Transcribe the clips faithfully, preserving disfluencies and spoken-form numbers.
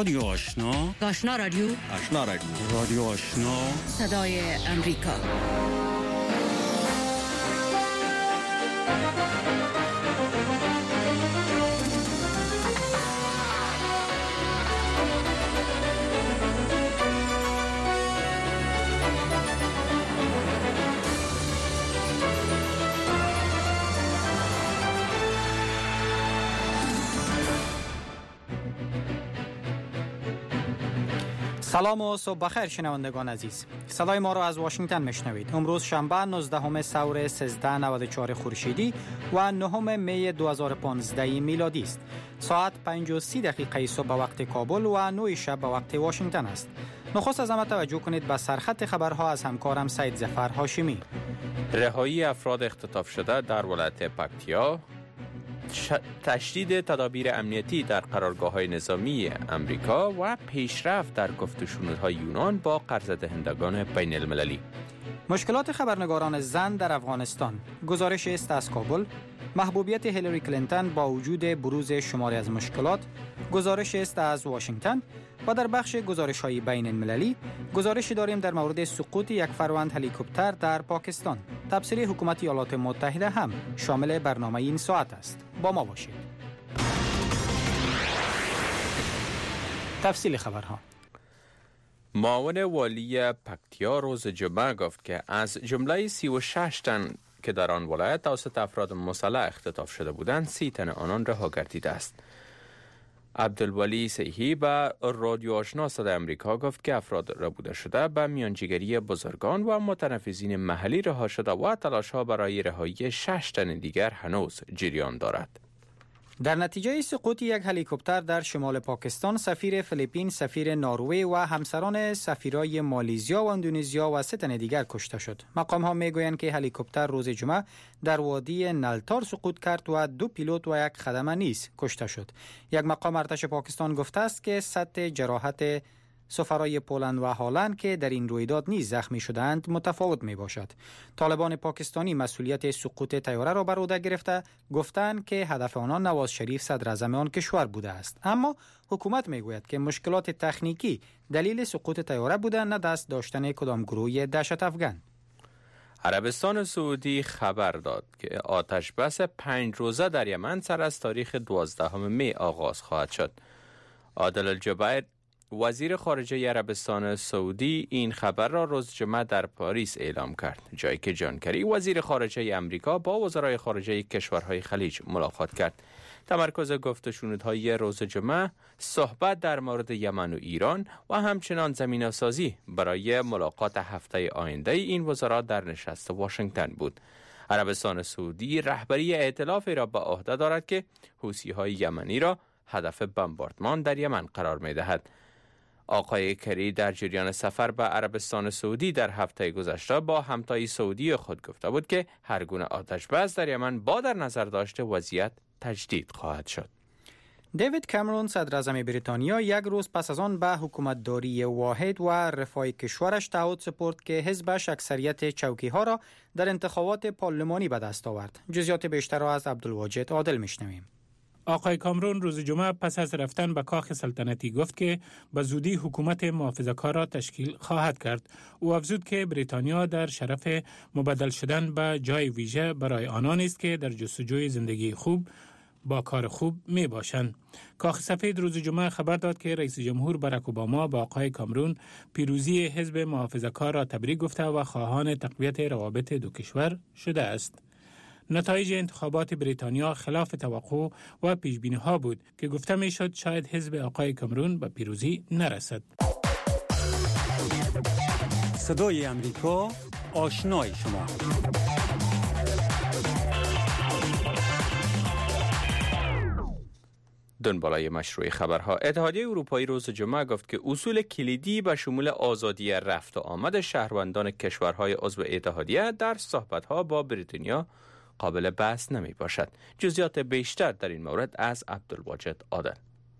رادیو آشنا، آشنا رادیو، آشنا رادیو، رادیو آشنا، صدای امریکا. سلام و صبح بخیر شنوندگان عزیز. صدای ما را از واشنگتن میشنوید. امروز شنبه نوزدهم سور سیزده نود و چهار خورشیدی و نهم می دو هزار و پانزده میلادی است. ساعت پنج و سی دقیقه صبح به وقت کابل و نه شب به وقت واشنگتن است. نخست از همه توجه کنید به سرخط خبرها از همکارم سید ظفر هاشمی. رهایی افراد اختطاف شده در ولایت پکتیا، تشدید تدابیر امنیتی در قرارگاه‌های نظامی امریکا و پیشرفت در گفت و شنودهای یونان با قرض دهندگان بین المللی. مشکلات خبرنگاران زن در افغانستان. گزارش است از کابل. محبوبیت هیلاری کلینتون با وجود بروز شماری از مشکلات. گزارش است از واشنگتن. و در بخش گزارش‌های بین المللی گزارشی داریم در مورد سقوط یک فروند هلیکوپتر در پاکستان. تبصره حکومت ایالات متحده هم شامل برنامه این ساعت است. با ما باشید. تفصیل خبرها. معاون والی پکتیا روز جمعه گفت که از جمله سی و شش تن که در آن ولایت توسط افراد مسلح اختطاف شده بودند، سی تن آنان رها گردیده است. عبدالولی سیحی به رادیو آشنا صدای امریکا گفت که افراد ربوده شده به میانجیگری بزرگان و متنفذین محلی رها شده و تلاش‌ها برای رهایی شش تن دیگر هنوز جریان دارد. در نتیجه سقوط یک هلیکوپتر در شمال پاکستان، سفیر فیلیپین، سفیر نروژ و همسران سفیرای مالزیا و اندونزیا و سه تن دیگر کشته شد. مقام ها میگویند که هلیکوپتر روز جمعه در وادی نلتار سقوط کرد و دو پیلوت و یک خدمه نیز کشته شد. یک مقام ارتش پاکستان گفته است که سطح جراحت سفرای پولند و هالند که در این رویداد نیز زخمی شدند متفاوت می باشد. طالبان پاکستانی مسئولیت سقوط طیاره را بر عهده گرفته گفتند که هدف آنان نواز شریف صدر اعظم آن کشور بوده است. اما حکومت می گوید که مشکلات تکنیکی دلیل سقوط طیاره بوده، نه دست داشتن کدام گروه دهشت افکن. عربستان سعودی خبر داد که آتش بس پنج روزه در یمن سر از تاریخ دوازدهم می آغاز خواهد شد. عادل الجبیر وزیر خارجه عربستان سعودی این خبر را روز جمعه در پاریس اعلام کرد، جایی که جان کری وزیر خارجه امریکا با وزرای خارجه کشورهای خلیج ملاقات کرد. تمرکز گفت و شنودهای روز جمعه صحبت در مورد یمن و ایران و همچنان زمینه‌سازی برای ملاقات هفته آینده این وزرا در نشست واشنگتن بود. عربستان سعودی رهبری ائتلافی را به عهده دارد که حوثی‌های یمنی را هدف بمباردمان در یمن قرار می‌دهد. آقای کری در جریان سفر به عربستان سعودی در هفته گذشته با همتای سعودی خود گفته بود که هر گونه آتش بس در یمن با در نظر داشته وضعیت تجدید خواهد شد. دیوید کامرون صدر اعظم بریتانیا یک روز پس از آن به حکومتداری واحد و رفاه کشورش تعهد سپرد که حزبش اکثریت چوکی‌ها را در انتخابات پارلمانی به دست آورد. جزئیات بیشتر را از عبدالواجد عادل میشنویم. آقای کامرون روز جمعه پس از رفتن به کاخ سلطنتی گفت که به زودی حکومت محافظه‌کار را تشکیل خواهد کرد. او افزود که بریتانیا در شرف مبدل شدن به جای ویژه برای آنان است که در جستجوی زندگی خوب با کار خوب می باشند. کاخ سفید روز جمعه خبر داد که رئیس جمهور باراک اوباما با آقای کامرون پیروزی حزب محافظه‌کار را تبریک گفته و خواهان تقویت روابط دو کشور شده است. نتایج انتخابات بریتانیا خلاف توقع و پیش‌بینی‌ها بود که گفته می‌شد شاید حزب آقای کامرون به پیروزی نرسد. صدای امریکا، آشنای شما. دنبالای مشروع خبرها. اتحادیه اروپایی روز جمعه گفت که اصول کلیدی به شمول آزادی رفت و آمد شهروندان کشورهای عضو اتحادیه در صحبت‌ها با بریتانیا قابل بحث نمی باشد. جزئیات بیشتر در این مورد از عبدالواجد عادل.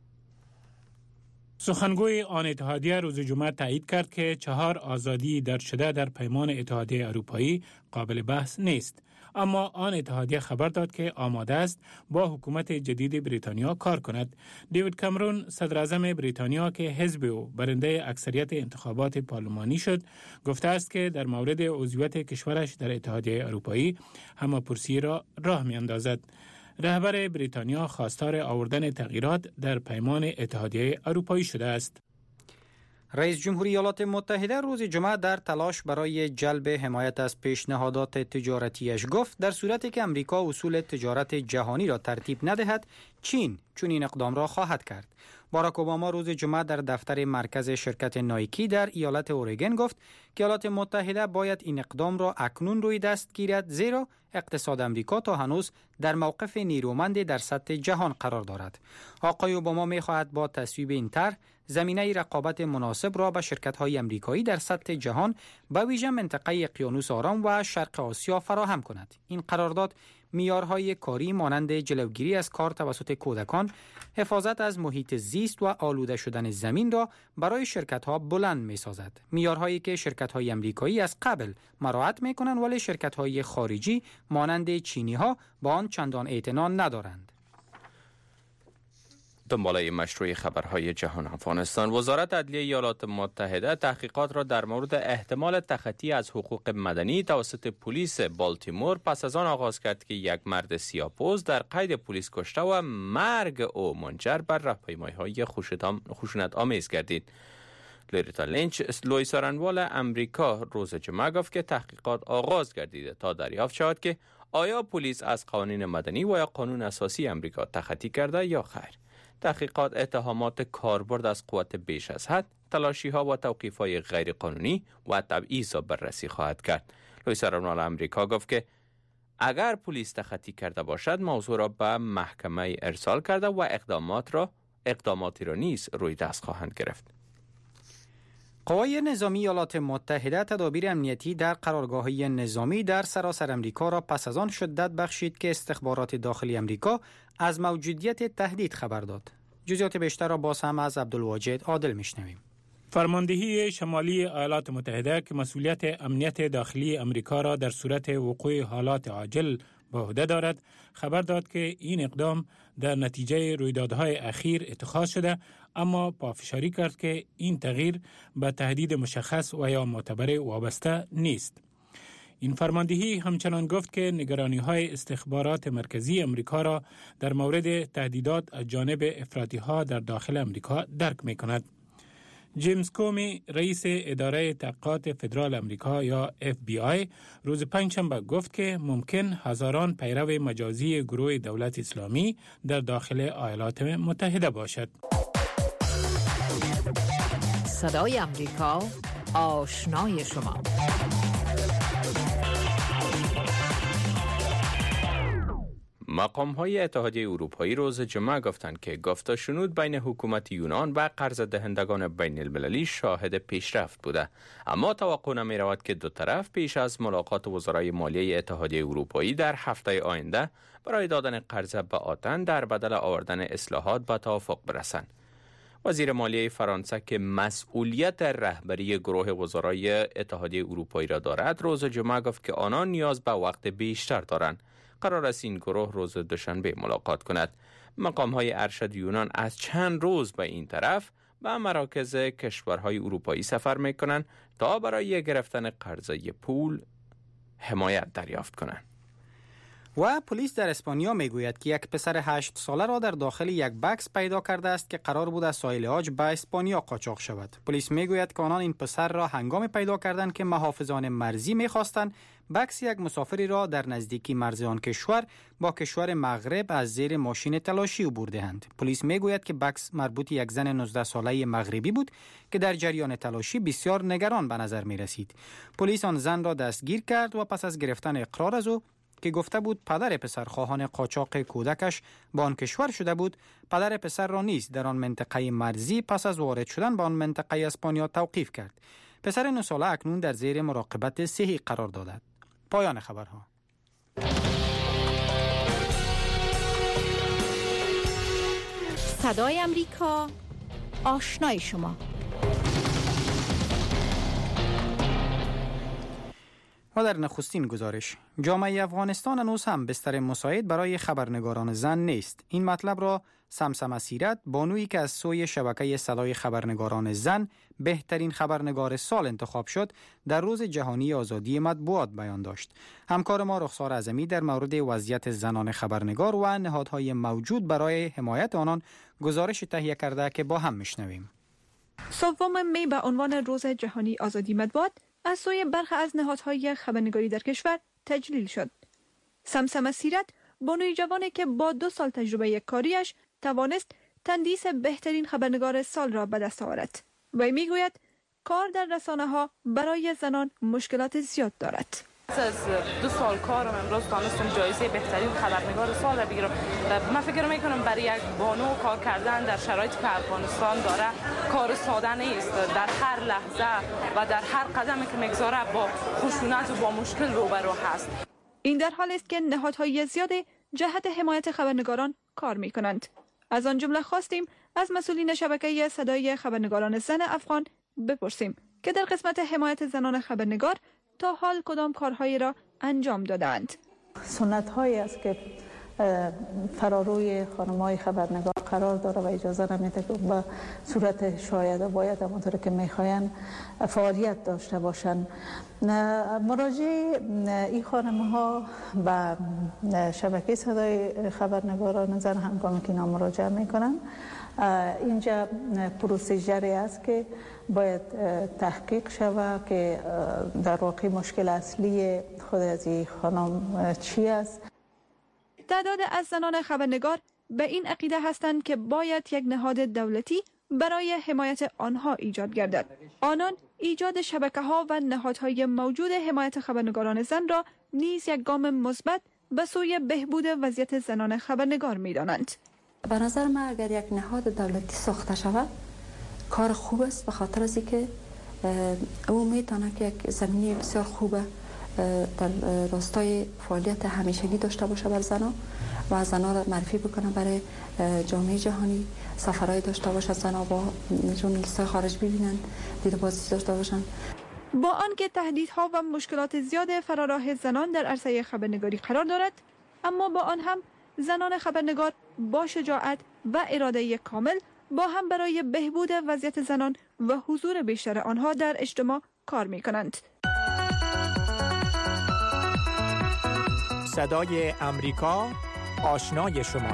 سخنگوی آن اتحادیه روز جمعه تایید کرد که چهار آزادی درج شده در پیمان اتحادیه اروپایی قابل بحث نیست. اما آن اتحادیه خبر داد که آماده است با حکومت جدید بریتانیا کار کند. دیوید کامرون صدر اعظم بریتانیا که حزب او برنده اکثریت انتخابات پارلمانی شد، گفته است که در مورد عضویت کشورش در اتحادیه اروپایی همه‌پرسی را راه می‌اندازد. رهبر بریتانیا خواستار آوردن تغییرات در پیمان اتحادیه اروپایی شده است. رئیس جمهوری ایالات متحده روز جمعه در تلاش برای جلب حمایت از پیشنهادات تجارتیش گفت در صورتی که امریکا اصول تجارت جهانی را ترتیب ندهد، چین چون این اقدام را خواهد کرد. باراک اوباما روز جمعه در دفتر مرکز شرکت نایکی در ایالت اورگن گفت که ایالات متحده باید این اقدام را اکنون روی دست گیرد، زیرا اقتصاد امریکا تا هنوز در موقف نیرومندی در سطح جهان قرار دارد. آقای اوباما می‌خواهد با تصویب این طرح زمینه رقابت مناسب را به شرکت‌های امریکایی در سطح جهان به ویژه منطقه اقیانوس آرام و شرق آسیا فراهم کند. این قرارداد معیارهای کاری مانند جلوگیری از کار توسط کودکان، حفاظت از محیط زیست و آلوده شدن زمین را برای شرکت‌ها بلند می‌سازد. معیارهایی که شرکت‌های امریکایی از قبل مراعات می‌کنند ولی شرکت‌های خارجی مانند چینی‌ها با آن چندان اعتنا ندارند. دنباله مشروع خبرهای جهان افغانستان، وزارت عدلیه ایالات متحده تحقیقات را در مورد احتمال تخطی از حقوق مدنی توسط پلیس بالتیمور پس از آن آغاز کرد که یک مرد سیاه‌پوست در قید پلیس کشته و مرگ او منجر بر راهپیمایی‌های خشونت آمیز گردید. لوریتا لینچ، لوئیس رنوال امریکا روز جمعه گفت که تحقیقات آغاز گردیده تا دریافت شود که آیا پلیس از قوانین مدنی و یا قانون اساسی امریکا تخطی کرده یا خیر. تحقیقات اتهامات کاربرد از قوت بیش از حد، تلاشی‌ها و توقیف‌های غیرقانونی و تبعیض را بررسی خواهد کرد. لوئیس رنوال امریکا گفت که اگر پلیس تخطی کرده باشد موضوع را به محکمه ارسال کرده و اقدامات را اقداماتی را نیز روی دست خواهند گرفت. قوای نظامی ایالات متحده تدابیر امنیتی در قرارگاه‌های نظامی در سراسر امریکا را پس از آن شدت بخشید که استخبارات داخلی امریکا از موجودیت تهدید خبر داد. جزئیات بیشتر را باز هم از عبدالواجد عادل میشنویم. فرماندهی شمالی ایالات متحده که مسئولیت امنیت داخلی امریکا را در صورت وقوع حالات عاجل به عهده دارد، خبر داد که این اقدام در نتیجه رویدادهای اخیر اتخاذ شده، اما پافشاری کرد که این تغییر به تهدید مشخص و یا معتبر وابسته نیست. این فرماندهی همچنان گفت که نگرانی‌های استخبارات مرکزی امریکا را در مورد تهدیدات از جانب افراطی‌ها در داخل امریکا درک می‌کند. جیمز کومی، رئیس اداره تحقیقات فدرال امریکا یا اف بی آی، روز پنجشنبه گفت که ممکن هزاران پیرو مجازی گروه دولت اسلامی در داخل ایالات متحده باشد. صدای امریکا، آشنای شما. مقام‌های اتحادیه اروپایی روز جمعه گفتند که گفت و شنود بین حکومت یونان و قرض دهندگان بین المللی شاهد پیشرفت بوده، اما توقع نمی رود که دو طرف پیش از ملاقات وزرای مالیه اتحادیه اروپایی در هفته آینده برای دادن قرض به آتن در بدل آوردن اصلاحات به توافق برسند. وزیر مالیه فرانسه که مسئولیت رهبری گروه وزرای اتحادیه اروپایی را دارد روز جمعه گفت که آنان نیاز به وقت بیشتر دارند. قرار است این گروه روز دوشنبه ملاقات کند. مقام‌های ارشد یونان از چند روز به این طرف به مراکز کشورهای اروپایی سفر می‌کنند تا برای گرفتن قرضه پول حمایت دریافت کنند. و پلیس در اسپانیا میگوید که یک پسر هشت ساله را در داخل یک بکس پیدا کرده است که قرار بود از ساحل عاج به اسپانیا قاچاق شود. پلیس میگوید که آنان این پسر را هنگام پیدا کردند که محافظان مرزی میخواستند بکس یک مسافری را در نزدیکی مرز آن کشور با کشور مغرب از زیر ماشین تلاشی عبور دهند. پلیس میگوید که بکس مربوط یک زن نوزده ساله مغربی بود که در جریان تلاشی بسیار نگران به نظر می رسید. پلیس آن زن را دستگیر کرد و پس از گرفتن اقرار از او که گفته بود پدر پسر خواهان قاچاق کودکش با آن کشور شده بود، پدر پسر را نیز در آن منطقه مرزی پس از وارد شدن به آن منطقه اسپانیا توقیف کرد. پسر نه ساله اکنون در زیر مراقبت صحی قرار دارد. پایان خبرها. صدای امریکا، آشنای شما. و در نخستین گزارش، جامعه افغانستان هنوز هم بستر مساعد برای خبرنگاران زن نیست. این مطلب را سمسمه سیرت، بانویی که از سوی شبکه صدای خبرنگاران زن بهترین خبرنگار سال انتخاب شد، در روز جهانی آزادی مطبوعات بیان داشت. همکار ما رخسار اعظمی در مورد وضعیت زنان خبرنگار و نهادهای موجود برای حمایت آنان گزارش تهیه کرده که با هم میشنویم. سوم می به عنوان روز جهانی آزادی مطبوعات از سوی برخی از نهادهای خبرنگاری در کشور تجلیل شد. سمسمه سیرت، بانوی جوانی که با دو سال تجربه کاریش توانست تندیس بهترین خبرنگار سال را به دست آورد. وی میگوید کار در رسانه ها برای زنان مشکلات زیاد دارد. از دو سال کارم امروز تانستم جایزه بهترین خبرنگار سال را بگیرم. من فکر میکنم برای یک بانو کار کردن در شرایطی که افغانستان داره کار ساده نیست. در هر لحظه و در هر قدمی که میگذاره با خشونت و با مشکل روبرو هست. این در حالی است که نهادهای زیادی جهت حمایت خبرنگاران کار میکنند. از آن جمله خواستیم از مسئولین شبکه صدای خبرنگاران زن افغان بپرسیم که در قسمت حمایت زنان خبرنگار تا حال کدام کارهایی را انجام دادند. سنت هایی است که فراروی خانم‌های خبرنگار قرار داره و اجازه نمیده که به صورت شاید و باید همونطور که میخواین فعالیت داشته باشن. مراجعه این خانم‌ها و شبکه صدای خبرنگاران زن هنگامی که اینا مراجعه میکنن، اینجا پروسیجری است که باید تحقیق شود که در واقع مشکل اصلی خود از این خانم چی است. تعداد از زنان خبرنگار به این عقیده هستند که باید یک نهاد دولتی برای حمایت آنها ایجاد گردد. آنان ایجاد شبکه‌ها و نهادهای موجود حمایت خبرنگاران زن را نیز یک گام مثبت به سوی بهبود وضعیت زنان خبرنگار می‌دانند. به نظر من اگر یک نهاد دولتی ساخته شود کار خوب است، به خاطر از اینکه او میتونه که یک زمینه بسیار خوبه در راستای فعالیت همیشگی داشته باشه بر زنان و زنان را معرفی بکنه برای جامعه جهانی، سفرهای داشته باشه زنان با ژورنالیست‌های خارج ببینن، دیدبازی داشته باشن. با آنکه تهدیدها و مشکلات زیاد فراراه زنان در عرصه خبرنگاری قرار دارد، اما با آن هم زنان خبرنگار با شجاعت و اراده کامل با هم برای بهبود وضعیت زنان و حضور بیشتر آنها در اجتماع کار می کنند. صدای امریکا، آشنای شما.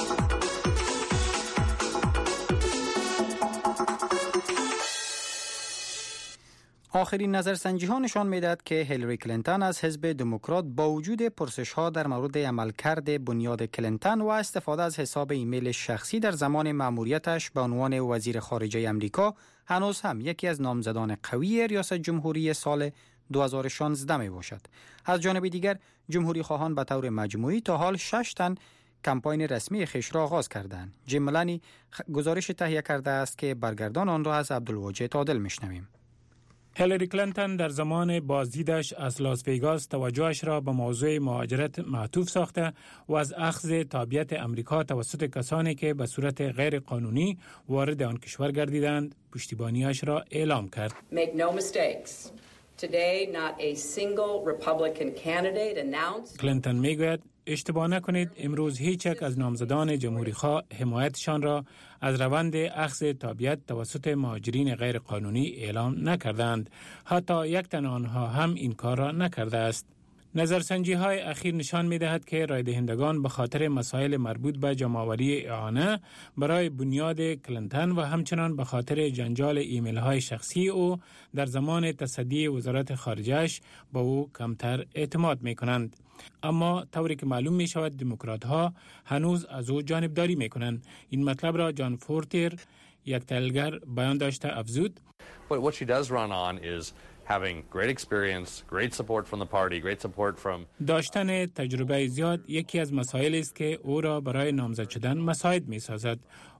آخرین نظرسنجی ها نشان می‌دهد که هیلاری کلینتون از حزب دموکرات با وجود پرسش ها در مورد عملکرد بنیاد کلینتون و استفاده از حساب ایمیل شخصی در زمان مأموریتش به عنوان وزیر خارجه امریکا هنوز هم یکی از نامزدان قوی ریاست جمهوری سال دو هزار و شانزده می باشد. از جانب دیگر جمهوری خواهان به طور مجموعی تا حال شش تن کمپاین رسمی خیش را آغاز کردند. جیم ملانی گزارش تهیه کرده است که برگردان آن را از عبدالواجد عادل میشنویم. هیلاری کلینتون در زمان بازدیدش از لاس ویگاس توجهش را به موضوع مهاجرت معطوف ساخته و از اخذ تابعیت امریکا توسط کسانی که به صورت غیر قانونی وارد آن کشور گردیدند پشتیبانیش را اعلام کرد. Make no mistakes. Today not a single Republican candidate announced. کلینتون میگوید اشتباه نکنید، امروز هیچ یک از نامزدان جمهوری خواه حمایتشان را از روند اخذ تابعیت توسط مهاجرین غیر قانونی اعلام نکردند. حتی یک تن آنها هم این کار را نکرده است. نظرسنجی های اخیر نشان می دهد که رای دهندگان به خاطر مسائل مربوط به جمع‌آوری اعانه برای بنیاد کلینتون و همچنان به خاطر جنجال ایمیل های شخصی او در زمان تصدی وزارت خارجه‌اش به او کمتر اعتماد می کنند. اما طوری که معلوم می شود دموکرات ها هنوز از او جانبداری می کنند. این مطلب را جان فورتیر یک تحلیلگر بیان داشته افزود. What, what she does run on is having great experience, great support from the party, great support from داشتن تجربه زیاد یکی از مسائل است که او را برای نامزد شدن مساعد می سازد.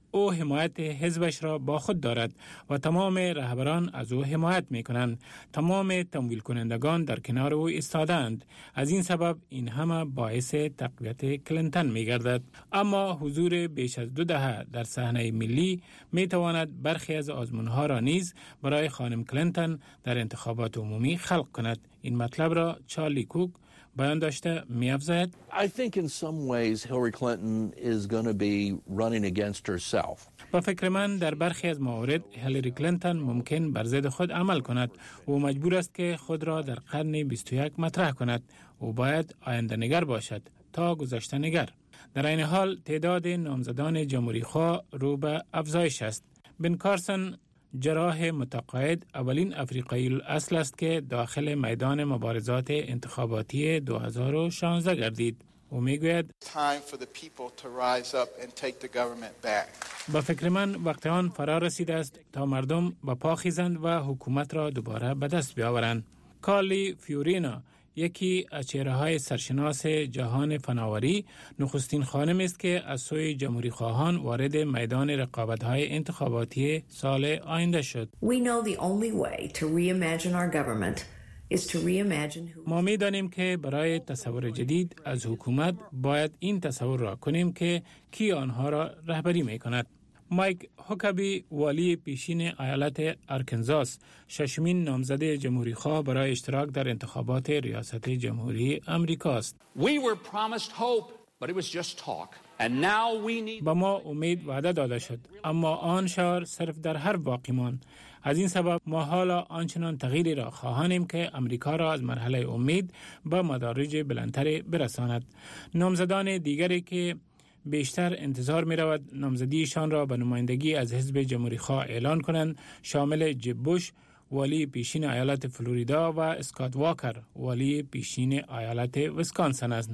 او حمایت حزبش را با خود دارد و تمام رهبران از او حمایت می کنند. تمام تمویل کنندگان در کنار او ایستادند. از این سبب این همه باعث تقویت کلینتون می گردد. اما حضور بیش از دو دهه در صحنه ملی می تواند برخی از آزمونها را نیز برای خانم کلینتون در انتخابات عمومی خلق کند. این مطلب را چارلی کوک بیان داشته می افزاید. I think in some ways Hillary Clinton is going to be running against herself. با فکر من در برخی از موارد هیلاری کلینتون ممکن بر ضد خود عمل کند و مجبور است که خود را در قرن بیست و یک مطرح کند و باید آینده نگر باشد تا گذشته نگر. در این حال تعداد نامزدان جمهوری خواه رو به افزایش است. بن کارسن جراح متقاعد اولین افریقایی اصل است که داخل میدان مبارزات انتخاباتی دو هزار و شانزده گردید. او میگوید با فکر من وقت آن فرا رسیده است تا مردم به پا خیزند و حکومت را دوباره به دست بیاورند. کارلی فیورینا، یکی از چهره‌های سرشناس جهان فناوری، نخستین خانم است که از سوی جمهوری خواهان وارد میدان رقابت‌های انتخاباتی سال آینده شد. ما می دانیم که برای تصور جدید از حکومت باید این تصور را کنیم که کی آنها را رهبری می کند. مایک هوکابی، والی پیشین ایالت آرکنزاس، ششمین نامزد جمهوری خواه برای اشتراک در انتخابات ریاست جمهوری امریکا است. با ما امید وعده داده شد، اما آن شعار صرف در حرف باقی ماند. از این سبب ما حالا آنچنان تغییری را خواهانیم که امریکا را از مرحله امید به مدارج بلندتری برساند. نامزدان دیگری که بیشتر انتظار می رود نامزدیشان را به نمایندگی از حزب جمهوری خواه اعلان کنند شامل جب بوش، والی پیشین ایالت فلوریدا و اسکات واکر، والی پیشین ایالت ویسکانسن است.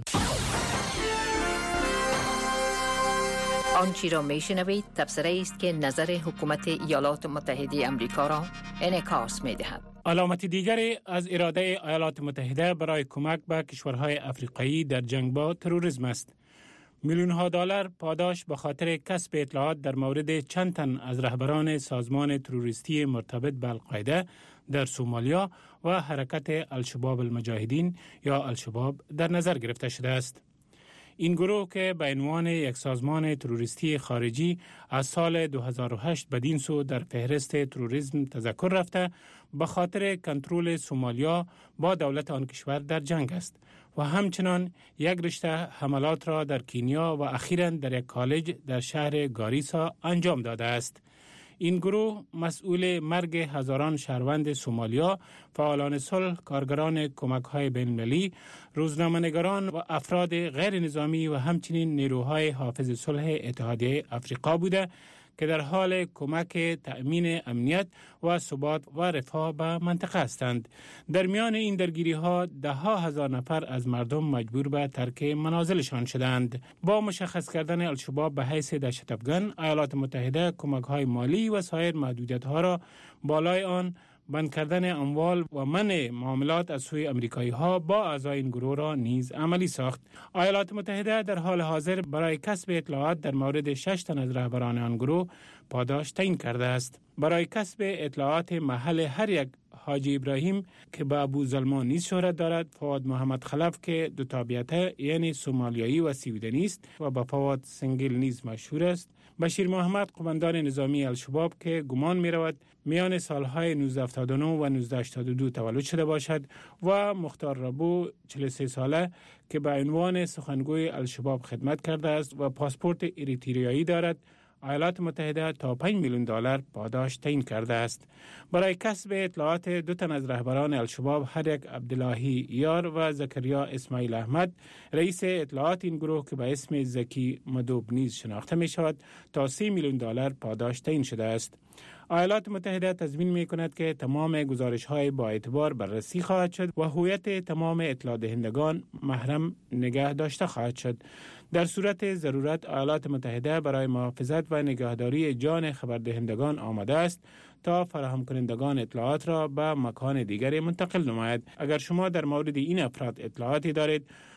آنچی را می شنوید تبصره است که نظر حکومت ایالات متحده امریکا را انعکاس می دهد. علامت دیگری از اراده ایالات متحده برای کمک به کشورهای افریقایی در جنگ با تروریسم است. میلیون ها دلار پاداش به خاطر کسب اطلاعات در مورد چند تن از رهبران سازمان تروریستی مرتبط به القاعده در سومالیا و حرکت الشباب المجاهدین یا الشباب در نظر گرفته شده است. این گروه که به عنوان یک سازمان تروریستی خارجی از سال دو هزار و هشت بدین سو در فهرست تروریسم تذکر رفته، به خاطر کنترل سومالیا با دولت آن کشور در جنگ است و همچنان یک رشته حملات را در کینیا و اخیراً در یک کالج در شهر گاریسا انجام داده است. این گروه مسئول مرگ هزاران شهروند سومالیا، فعالان صلح، کارگران کمک‌های بین‌المللی، روزنامه‌نگاران و افراد غیر نظامی و همچنین نیروهای حافظ صلح اتحادیه افریقا بوده که در حال کمک تأمین امنیت و ثبات و رفاه به منطقه هستند. در میان این درگیری ها ده ها هزار نفر از مردم مجبور به ترک منازلشان شدند. با مشخص کردن الشباب به حیث دهشت افغان، ایالات متحده کمک های مالی و سایر محدودیت ها را بالای آن بند کردن اموال و منع معاملات از سوی امریکایی ها با اعضای این گروه را نیز عملی ساخت. ایالات متحده در حال حاضر برای کسب اطلاعات در مورد شش تن از رهبران آن گروه پاداش تعیین کرده است. برای کسب اطلاعات محل هر یک حاجی ابراهیم که به ابو زلمان نیز شهرت دارد، فواد محمد خلف که دو تابعیت یعنی سومالیایی و سویدنی است و با فواد سنگل نیز مشهور است، بشیر محمد قماندان نظامی الشباب که گمان می رود میان سالهای نوزده هفتاد و نه و نوزده هشتاد و دو تولد شده باشد، و مختار ربو چهل و سه ساله که به عنوان سخنگوی الشباب خدمت کرده است و پاسپورت اریتریایی دارد. ایالات متحده تا پنج میلیون دلار پاداش تعیین کرده است. برای کسب اطلاعات دو تن از رهبران الشباب، هر یک عبداللهی یار و زکریا اسماعیل احمد، رئیس اطلاعات این گروه که به اسم زکی مدوب نیز شناخته می شود، تا سه میلیون دلار پاداش تعیین شده است. ایالات متحده تضمین می کند که تمام گزارش های با اعتبار بررسی خواهد شد و هویت تمام اطلاع دهندگان محرم نگه داشته خواهد شد. در صورت ضرورت ایالات متحده برای محافظت و نگهداری جان خبردهندگان آماده است تا فراهم کنندگان اطلاعات را به مکان دیگری منتقل نماید. اگر شما در مورد این افراد اطلاعاتی دارید،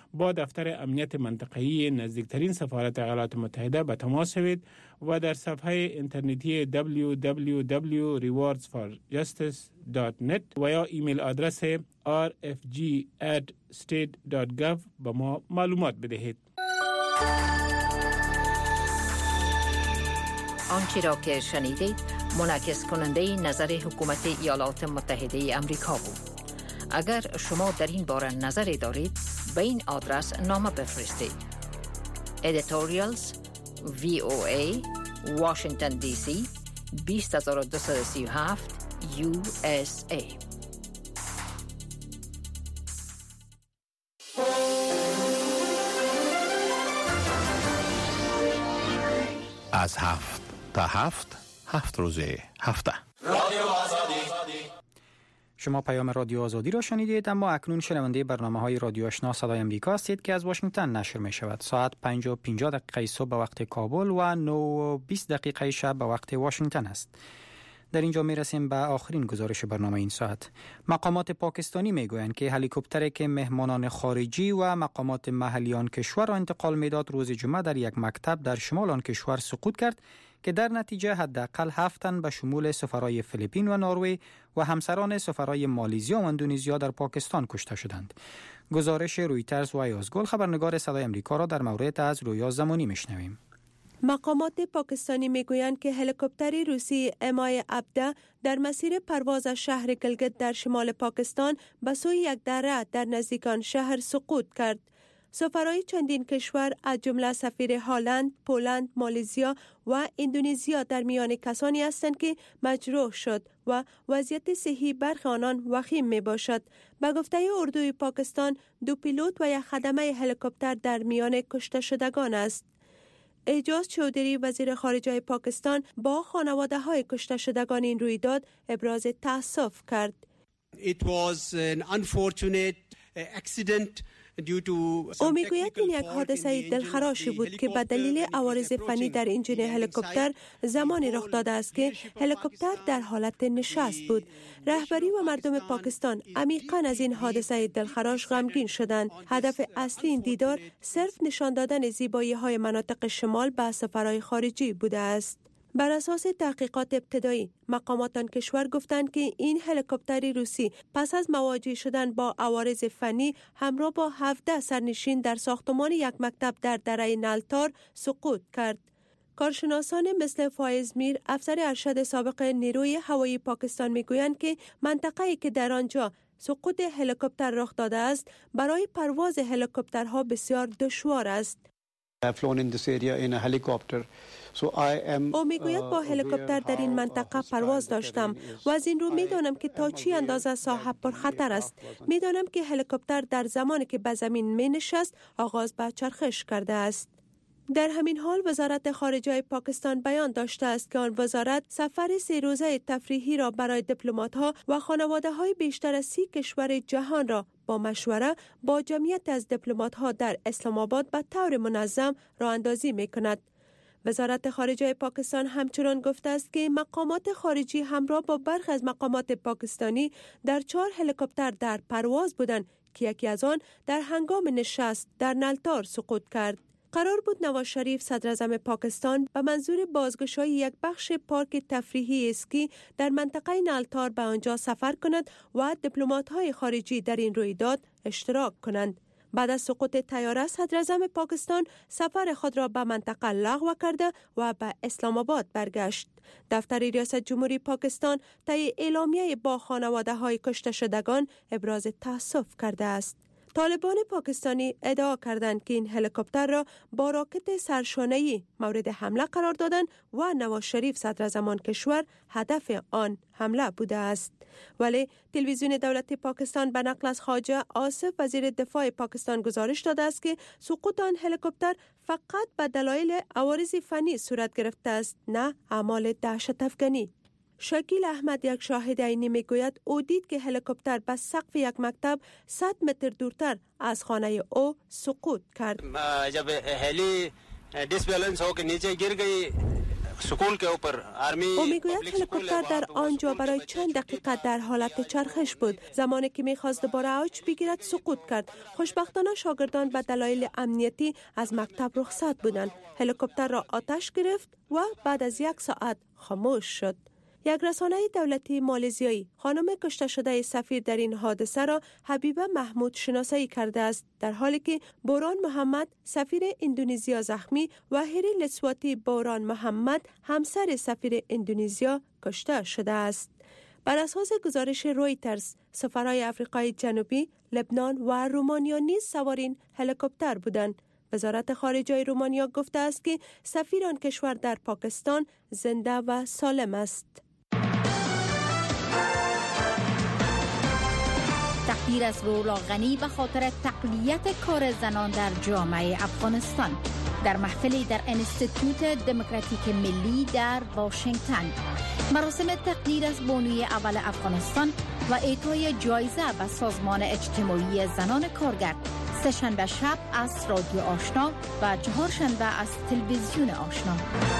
با دفتر امنیت منطقه‌ای نزدیکترین سفارت ایالات متحده به تماس شوید و در صفحه اینترنتی دبلیو دبلیو دبلیو دات ریواردز فار جاستس دات نت و یا ایمیل آدرس آر اف جی ات استیت دات گاو به ما معلومات بدهید. آنچه را که شنیدید منعکس کننده نظر حکومت ایالات متحده امریکا بود. اگر شما در این باره نظری دارید به این آدرس نامه بفرستید. Editorials وی او ای Washington دی سی بیست هزار و دویست و سی و هفت یو اس ای. از هفت تا هفت هفت روزه هفته. شما پیام رادیو آزادی را شنیدید، اما اکنون شنونده برنامه های رادیو آشنا صدای امریکا هستید که از واشنگتن نشر می شود. ساعت پنج و پنجاه دقیقه صبح به وقت کابل و نه و بیست دقیقه شب به وقت واشنگتن است. در اینجا می رسیم به آخرین گزارش برنامه این ساعت. مقامات پاکستانی می گویند که هلیکوپتری که مهمانان خارجی و مقامات محلی آن کشور را انتقال می داد روز جمعه در یک مکتب در شمال آن کشور سقوط کرد که در نتیجه حداقل هفت تن به شمول سفرای فیلیپین و نروژ و همسران سفرای مالزیا و اندونزیا در پاکستان کشته شدند. گزارش رویترز و ایازگل خبرنگار صدای امریکا را در مورد از رویا زمانی میشنویم. مقامات پاکستانی میگویند که هلیکوپتر روسی ام آی عبده در مسیر پرواز از شهر گلگت در شمال پاکستان به سوی یک دره در نزدیکان شهر سقوط کرد. سفرای چندین کشور از جمله سفیر هلند، پولند، مالزیا و اندونزیا در میان کسانی هستند که مجروح شد و وضعیت صحی برخی آنان وخیم می باشد. به گفته اردوی پاکستان، دو پیلوت و یک خدمه هلیکوپتر در میان کشته شدگان است. اعجاز چودری وزیر خارجه پاکستان با خانواده های کشته شدگان این رویداد ابراز تأسف کرد. It was an unfortunate accident. او میگوید این یک حادثه دلخراشی بود که به دلیل عوارض فنی در انجین هلیکوپتر زمانی رخ داده است که هلیکوپتر در حالت نشست بود. رهبری و مردم پاکستان عمیقاً از این حادثه دلخراش غمگین شدند. هدف اصلی این دیدار صرف نشان دادن زیبایی های مناطق شمال به سفرهای خارجی بوده است. بر اساس تحقیقات ابتدایی، مقامات آن کشور گفتند که این هلیکوپتر روسی پس از مواجه شدن با عوارض فنی همراه با هفده سرنشین در ساختمان یک مکتب در دره نلتار سقوط کرد. کارشناسان مثل فایز میر، افسر ارشد سابق نیروی هوایی پاکستان میگویند که منطقه‌ای که در آنجا سقوط هلیکوپتر رخ داده است برای پرواز هلیکوپترها بسیار دشوار است. او میگوید با هلیکوپتر در این منطقه پرواز داشتم و از این رو میدانم که تا چی اندازه ساحه پر خطر است. میدانم که هلیکوپتر در زمانی که به زمین می نشست آغاز به چرخش کرده است. در همین حال وزارت خارجه پاکستان بیان داشته است که آن وزارت سفر سه روزه تفریحی را برای دیپلمات‌ها و خانواده‌های بیشتر از سی کشور جهان را با مشوره با جمعیت از دیپلمات‌ها در اسلام آباد به طور منظم راه اندازی می‌کند. وزارت خارجه پاکستان همچنان گفته است که مقامات خارجی همراه با برخی از مقامات پاکستانی در چهار هلیکوپتر در پرواز بودند که یکی از آن در هنگام نشست در نلتار سقوط کرد. قرار بود نواز شریف صدر اعظم پاکستان به منظور بازگشایی یک بخش پارک تفریحی اسکی در منطقه نلتار به آنجا سفر کند و دیپلمات‌های خارجی در این رویداد اشتراک کنند. بعد از سقوط طیاره صدر اعظم پاکستان سفر خود را به منطقه لغو کرده و به اسلام آباد برگشت. دفتر ریاست جمهوری پاکستان طی اعلامیه با خانواده های کشته شدگان ابراز تأسف کرده است. طالبان پاکستانی ادعا کردند که این هلیکوپتر را با راکت سرشانه‌ای مورد حمله قرار دادند و نواز شریف صدر اعظم کشور هدف آن حمله بوده است. ولی تلویزیون دولت پاکستان به نقل از خواجه آصف وزیر دفاع پاکستان گزارش داده است که سقوط آن هلیکوپتر فقط به دلایل عوارض فنی صورت گرفته است، نه اعمال دهشت افکنی. شکیل احمد یک شاهد عینی میگوید او دید که هلیکوپتر به سقف یک مکتب صد متر دورتر از خانه او سقوط کرد. जब heli disbalance होकर नीचे गिर गई او میگوید هلیکوپتر در آنجا برای چند دقیقه در حالت چرخش بود. زمانی که میخواست دوباره اوج بگیرد سقوط کرد. خوشبختانه شاگردان به دلایل امنیتی از مکتب رخصت بودند. هلیکوپتر را آتش گرفت و بعد از یک ساعت خاموش شد. یک رسانه دولتی مالزیایی خانم کشته شده سفیر در این حادثه را حبیبه محمود شناسایی کرده است، در حالی که بوران محمد سفیر اندونزیا زخمی و هری لسواتی بوران محمد همسر سفیر اندونزیا کشته شده است. بر اساس گزارش رویترز، سفرای آفریقای جنوبی، لبنان و رومانیا نیز سوارین هلیکوپتر بودند. وزارت خارجه رومانیا گفته است که سفیر آن کشور در پاکستان زنده و سالم است. تقدیر از رولا غنی به خاطر تقویت کار زنان در جامعه افغانستان در محفلی در انستیتوت دموکراتیک ملی در واشنگتن. مراسم تقدیر از بانوی اول افغانستان و اعطای جایزه به سازمان اجتماعی زنان کارگر سه‌شنبه شب از رادیو آشنا و چهارشنبه از تلویزیون آشنا.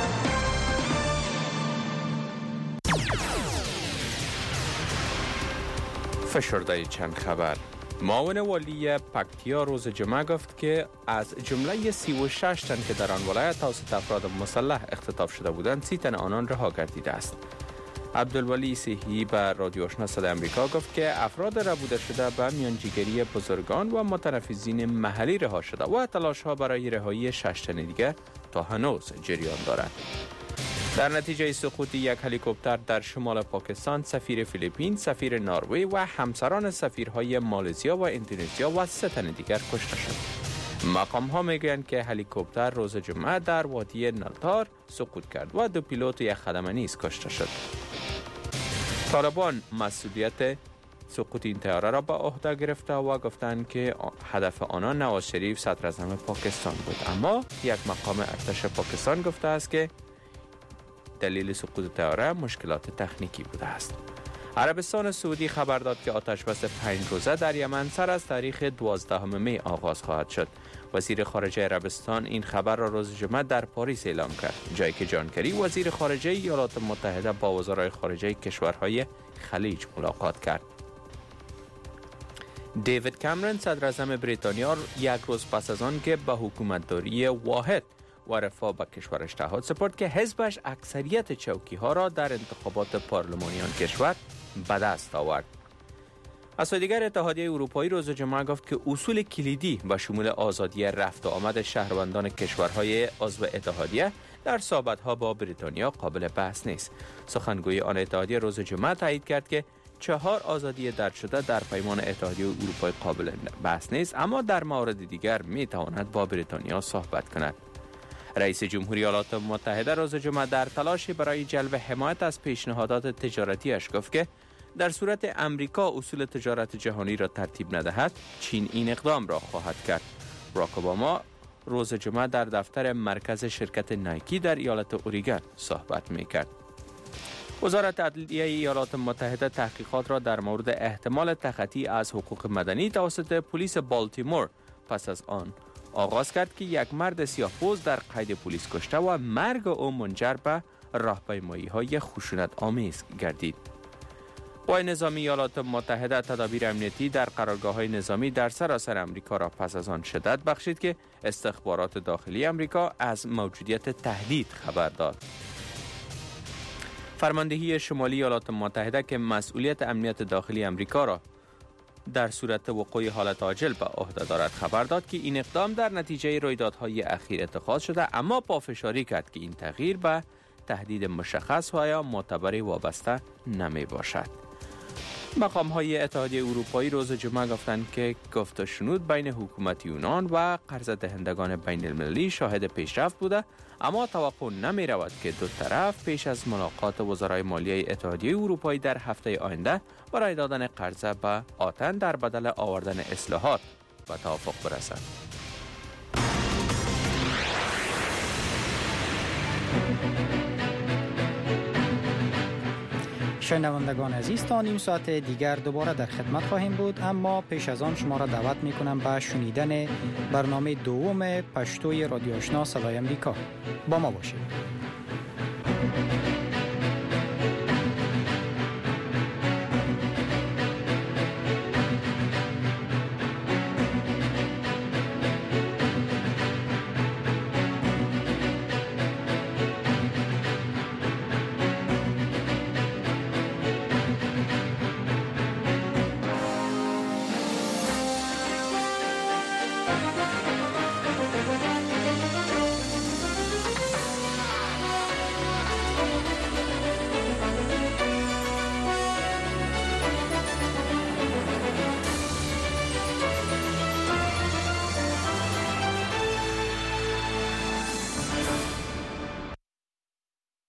فشرده چند خبر. معاون والی پکتیا روز جمعه گفت که از جمله سی و شش تن که در آن ولایت توسط افراد مسلح اختطاف شده بودند، سی تن آنان رها گردیده است. عبدالولی سیحی به رادیو آشنا صدای امریکا گفت که افراد ربوده شده به میانجیگری بزرگان و متنفذین محلی رها شده و تلاش ها برای رهایی شش تن دیگر تا هنوز جریان دارد. در نتیجه سقوط یک هلیکوپتر در شمال پاکستان، سفیر فیلیپین، سفیر نروژ و همسران سفیرهای مالزیا و اندونزیا و سه تن دیگر کشته شد. مقام ها میگویند که هلیکوپتر روز جمعه در وادی نلتار سقوط کرد و دو پیلوت و یک خدمه نیز کشته شد. طالبان مسئولیت سقوط این طیاره را به عهده گرفته و گفتند که هدف آنها نواز شریف صدر اعظم پاکستان بود، اما یک مقام ارتش پاکستان گفته است که دلیل سقوط طیاره مشکلات تکنیکی بوده است. عربستان سعودی خبر داد که آتشبس پنج روزه در یمن سر از تاریخ دوازدهم می آغاز خواهد شد. وزیر خارجه عربستان این خبر را روز جمعه در پاریس اعلام کرد، جایی که جان کری وزیر خارجه ایالات متحده با وزرای خارجه کشورهای خلیج ملاقات کرد. دیوید کامرون صدر اعظم بریتانیا یک روز پس از آن که به حکومتداری واحد و رفاه به کشورش تعهد سپرد که حزبش اکثریت چوکی ها را در انتخابات پارلمانی آن کشور به دست آورد. از دیگر اتحادیه اروپایی روز جمعه گفت که اصول کلیدی به شمول آزادی رفت و آمد شهروندان کشورهای عضو اتحادیه در صحبت‌ها با بریتانیا قابل بحث نیست. سخنگوی آن اتحادیه روز جمعه تایید کرد که چهار آزادی درج شده در پیمان اتحادیه اروپایی قابل بحث نیست، اما در موارد دیگر می تواند با بریتانیا صحبت کند. رئیس جمهوری ایالات متحده روز جمعه در تلاش برای جلب حمایت از پیشنهادات تجارتیش گفت که در صورت امریکا اصول تجارت جهانی را ترتیب ندهد، چین این اقدام را خواهد کرد. باراک اوباما روز جمعه در دفتر مرکز شرکت نایکی در ایالت اوریگون صحبت می‌کرد. وزارت عدلیه ایالات متحده تحقیقات را در مورد احتمال تخطی از حقوق مدنی توسط پلیس بالتیمور پس از آن آغاز کرد که یک مرد سیاه‌پوست در قید پلیس کشته و مرگ او منجر به راهپیمایی‌های خشونت آمیز گردید. قوای نظامی ایالات متحده تدابیر امنیتی در قرارگاه‌های نظامی در سراسر امریکا را پس از آن شدت بخشید که استخبارات داخلی امریکا از موجودیت تهدید خبر داد. فرماندهی شمالی ایالات متحده که مسئولیت امنیت داخلی امریکا را در صورت وقوع حالت عاجل به عهده دارد خبر داد که این اقدام در نتیجه رویدادهای اخیر اتخاذ شده، اما پافشاری کرد که این تغییر به تهدید مشخص و یا معتبری وابسته نمی باشد. مقام های اتحادیه اروپایی روز جمعه گفتند که گفت و شنود بین حکومت یونان و قرض دهندگان بین المللی شاهد پیشرفت بوده، اما توقع نمی رود که دو طرف پیش از ملاقات وزرای مالیه اتحادیه اروپایی در هفته آینده برای دادن قرض به آتن در بدل آوردن اصلاحات و توافق برسند. شنوندگان عزیز، تا نیم ساعت دیگر دوباره در خدمت خواهیم بود، اما پیش از آن شما را دعوت می کنم به شنیدن برنامه دوم پشتوی رادیو آشنا صدای امریکا. با ما باشید. شد.